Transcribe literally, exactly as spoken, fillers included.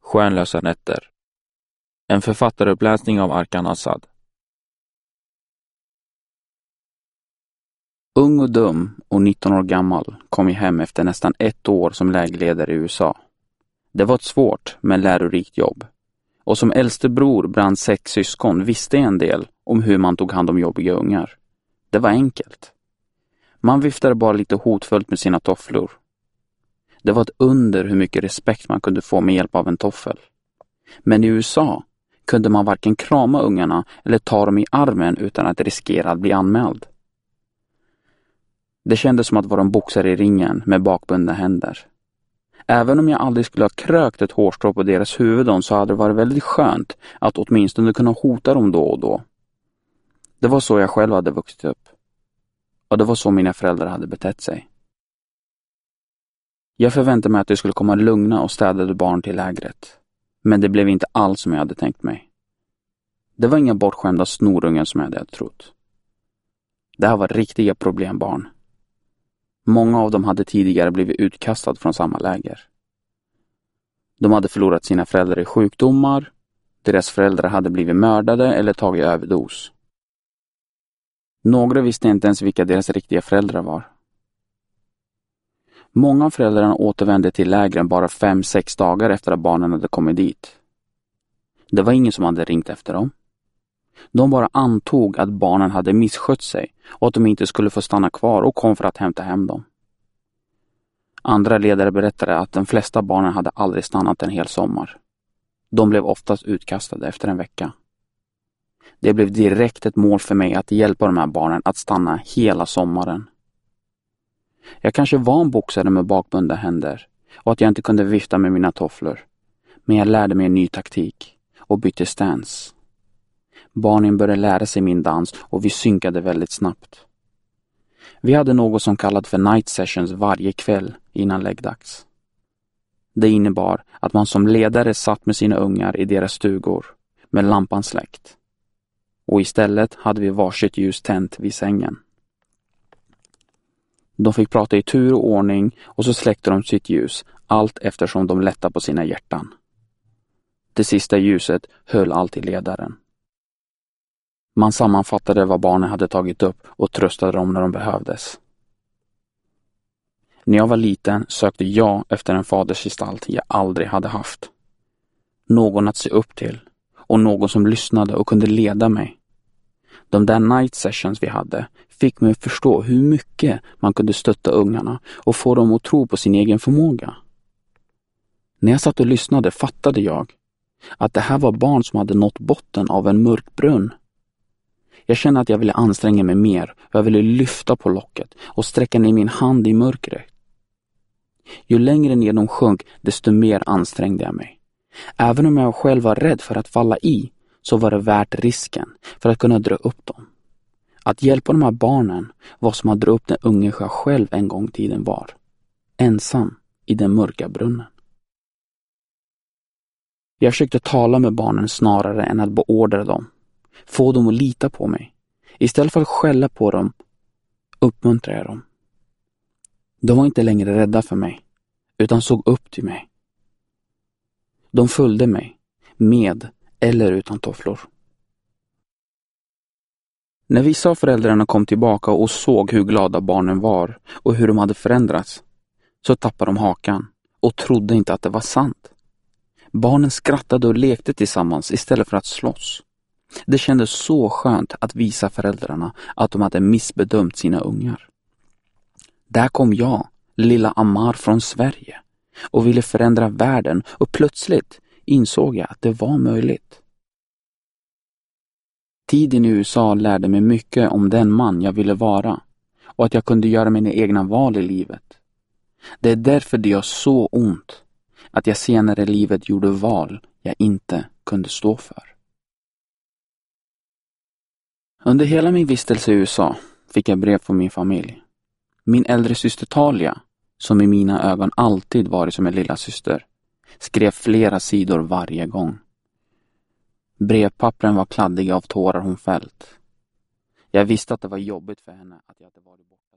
Stjärnlösa nätter. En författaruppläsning av Arkan Assad. Ung och dum och nitton år gammal kom jag hem efter nästan ett år som lägerledare i U S A. Det var ett svårt men lärorikt jobb. Och som äldste bror bland sex syskon visste jag en del om hur man tog hand om jobbiga ungar. Det var enkelt. Man viftade bara lite hotfullt med sina tofflor. Det var ett under hur mycket respekt man kunde få med hjälp av en toffel. Men i U S A kunde man varken krama ungarna eller ta dem i armen utan att riskera att bli anmäld. Det kändes som att vara en boxare i ringen med bakbundna händer. Även om jag aldrig skulle ha krökt ett hårstrå på deras huvuden så hade det varit väldigt skönt att åtminstone kunna hota dem då och då. Det var så jag själv hade vuxit upp. Och det var så mina föräldrar hade betett sig. Jag förväntade mig att det skulle komma lugna och städade barn till lägret. Men det blev inte alls som jag hade tänkt mig. Det var inga bortskämda snorungen som jag hade trott. Det här var riktiga problembarn. Många av dem hade tidigare blivit utkastade från samma läger. De hade förlorat sina föräldrar i sjukdomar. Deras föräldrar hade blivit mördade eller tagit överdos. Några visste inte ens vilka deras riktiga föräldrar var. Många av föräldrarna återvände till lägren bara fem, sex dagar efter att barnen hade kommit dit. Det var ingen som hade ringt efter dem. De bara antog att barnen hade misskött sig och att de inte skulle få stanna kvar och kom för att hämta hem dem. Andra ledare berättade att de flesta barnen hade aldrig stannat en hel sommar. De blev oftast utkastade efter en vecka. Det blev direkt ett mål för mig att hjälpa de här barnen att stanna hela sommaren. Jag kanske var en boxare med bakbundna händer och att jag inte kunde vifta med mina tofflor. Men jag lärde mig en ny taktik och bytte stance. Barnen började lära sig min dans och vi synkade väldigt snabbt. Vi hade något som kallades för night sessions varje kväll innan läggdags. Det innebar att man som ledare satt med sina ungar i deras stugor med lampan släckt. Och istället hade vi varsitt ljus tänt vid sängen. De fick prata i tur och ordning och så släckte de sitt ljus allt eftersom de lättade på sina hjärtan. Det sista ljuset höll alltid ledaren. Man sammanfattade vad barnen hade tagit upp och tröstade dem när de behövdes. När jag var liten sökte jag efter en fadersgestalt jag aldrig hade haft. Någon att se upp till och någon som lyssnade och kunde leda mig. De där night sessions vi hade fick mig att förstå hur mycket man kunde stötta ungarna och få dem att tro på sin egen förmåga. När jag satt och lyssnade fattade jag att det här var barn som hade nått botten av en mörk brunn. Jag kände att jag ville anstränga mig mer och jag ville lyfta på locket och sträcka ner min hand i mörkret. Ju längre ner de sjönk, desto mer ansträngde jag mig. Även om jag själv var rädd för att falla i, så var det värt risken för att kunna dra upp dem. Att hjälpa de här barnen var som att dra upp den unge jag själv en gång tiden var. Ensam i den mörka brunnen. Jag försökte tala med barnen snarare än att beordra dem. Få dem att lita på mig. Istället för att skälla på dem, uppmuntrade jag dem. De var inte längre rädda för mig, utan såg upp till mig. De följde mig, med eller utan tofflor. När vissa av föräldrarna kom tillbaka och såg hur glada barnen var och hur de hade förändrats, så tappade de hakan och trodde inte att det var sant. Barnen skrattade och lekte tillsammans istället för att slåss. Det kändes så skönt att visa föräldrarna att de hade missbedömt sina ungar. Där kom jag, lilla Amar från Sverige, och ville förändra världen och plötsligt insåg jag att det var möjligt. Tiden i U S A lärde mig mycket om den man jag ville vara och att jag kunde göra mina egna val i livet. Det är därför det gör så ont att jag senare i livet gjorde val jag inte kunde stå för. Under hela min vistelse i U S A fick jag brev från min familj. Min äldre syster Talia, som i mina ögon alltid varit som en lilla syster, skrev flera sidor varje gång. Brevpappren var kladdiga av tårar hon fällt. Jag visste att det var jobbigt för henne att jag inte varit borta.